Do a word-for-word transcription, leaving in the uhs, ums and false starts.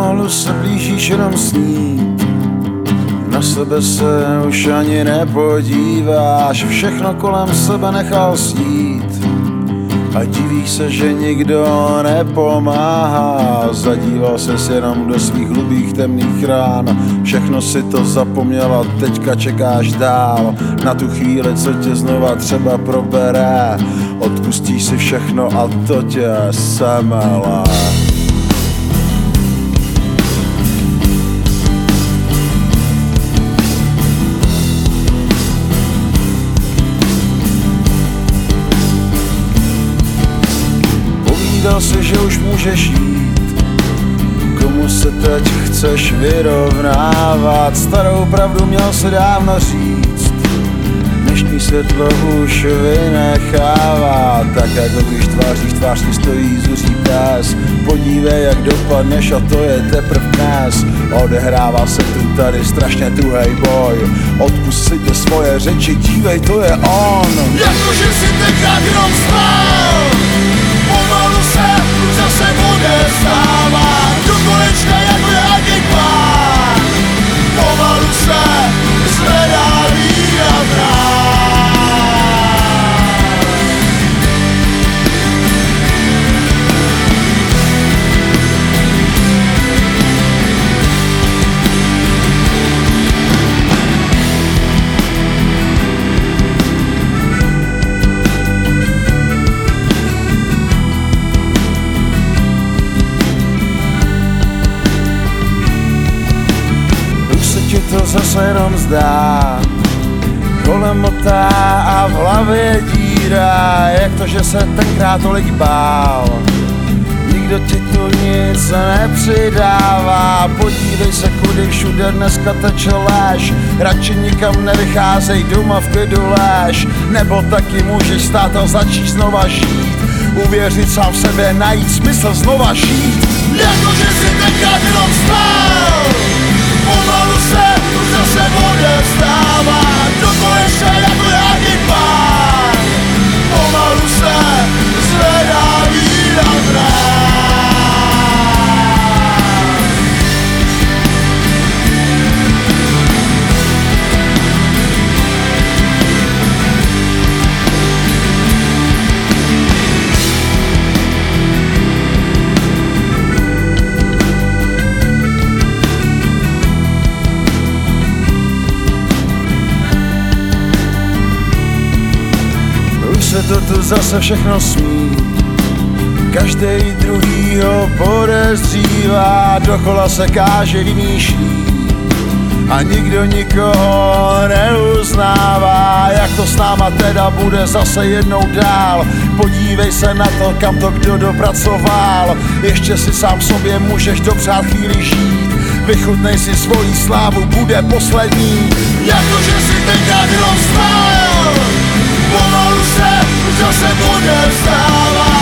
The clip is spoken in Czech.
Pomalu se blížíš jenom snít, na sebe se už ani nepodíváš, všechno kolem sebe nechal sjít a divíš se, že nikdo nepomáhá. Zadíval ses jenom do svých hlubých temných rán, všechno si to zapomněla, teďka čekáš dál na tu chvíli, co tě znova třeba probere. Odpustíš si všechno a to tě semele. Povídal si, že už můžeš jít, komu se teď chceš vyrovnávat, starou pravdu měl se dávno říct, dnešní světlo už vynechává, tak jako když tváří v tvář ti stojí zuří pes. Podívej, jak dopadneš a to je teprv dnes, odehrává se tu tady strašně tuhej boj, odpusť si tě svoje řeči, dívej, to je on. Jakože si tenkrát jenom spal, pomalu se zase bude stávat, do kolečka jako nějaký pán, pomalu se zvedá víra vrát. To zase jenom zdá, kolem motá a v hlavě díra, jak to, že se tenkrát tolik bál, nikdo ti tu nic nepřidává. Podívej se, kudy všude dneska teče léž, radši nikam nevycházej, doma v klidu léž, nebo taky můžeš stát a začít znova žít, uvěřit sám v sebe, najít smysl znova žít. Jakože si tenkrát jenom spal, pomalu se zase bude vstávat, do kolečka jako nějaký pán, pomalu se zvedá víra vrát. Se to tu zase všechno smí, každej druhýho podezřívá, dokola se káže, vymýšlí a nikdo nikoho neuznává. Jak to s náma teda bude zase jednou dál, podívej se na to, kam to kdo dopracoval, ještě si sám sobě můžeš dopřát chvíli žít, vychutnej si svoji slávu, bude poslední. Jakože si tenkrát jenom spal, pomalu se zase bude vstávat.